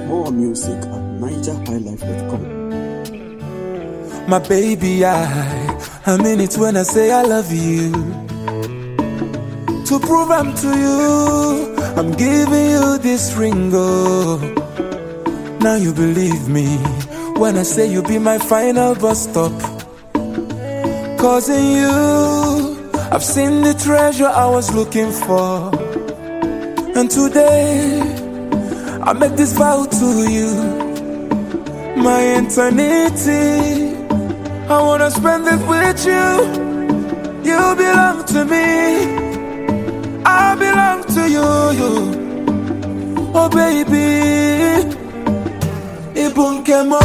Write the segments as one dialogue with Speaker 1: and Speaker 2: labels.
Speaker 1: More music at NigerHighlife.com.
Speaker 2: My baby, I mean it when I say I love you. To prove I'm to you, I'm giving you this ring, oh. Now you believe me when I say you be my final bus stop. Cause in you, I've seen the treasure I was looking for. And today, I make this vow to you. My eternity, I wanna spend it with you. You belong to me, I belong to you. Oh baby, Ibunkemo,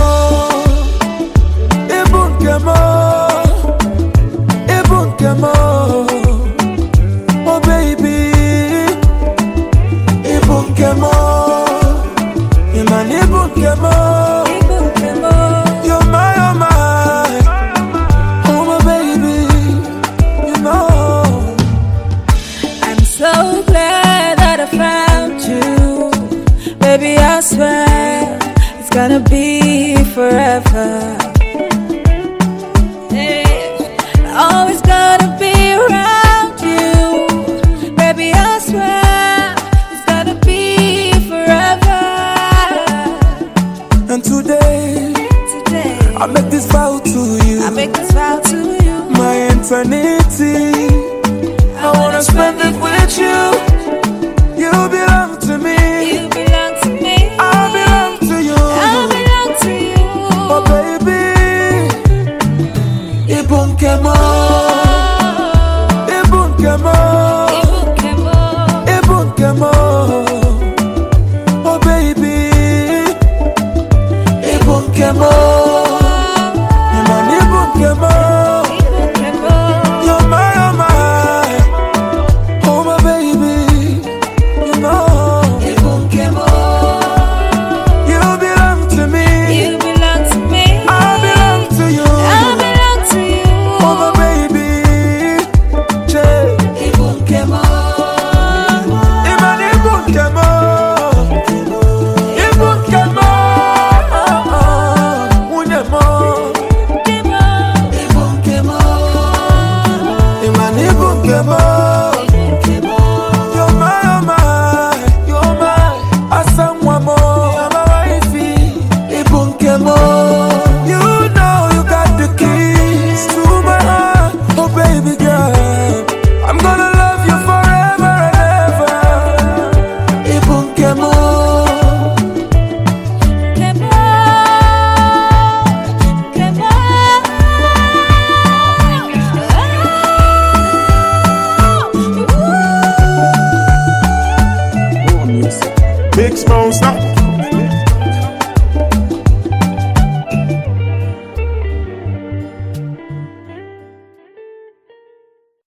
Speaker 2: Ibunkemo, Ibunkemo. Oh baby, Ibunkemo, Iman Ibunkemo. You're my, oh my baby, you know.
Speaker 3: I'm so glad that I found you, baby. I swear it's gonna be forever. Always gonna be around you, baby. I swear it's gonna be forever.
Speaker 2: And today, I make this vow to you.
Speaker 3: I make this vow to you.
Speaker 2: My eternity, I wanna spend it with you. You belong to me,
Speaker 3: You belong to me,
Speaker 2: I belong to you.
Speaker 3: I belong to you.
Speaker 2: Oh baby, Ibunkemo, Ibunkemo, Ibunkemo. Oh baby, Ibunkemo, Iman Ibunkemo. You're my, oh my baby, you know. You belong to me,
Speaker 3: You belong to me,
Speaker 2: I belong to you.
Speaker 3: I belong to you.
Speaker 2: Oh my baby, Ibunkemo, Iman Ibunkemo, Ibunkemo, Unyemo, Ibunkemo, Iman Ibunkemo. You're my, you're my, Asamwamo, you're my wifey, Ibunkemo. You know you got the keys to my heart, oh baby girl. I'm gonna love you forever and ever, Ibunkemo.
Speaker 1: More music.
Speaker 4: Big Smoke, stop.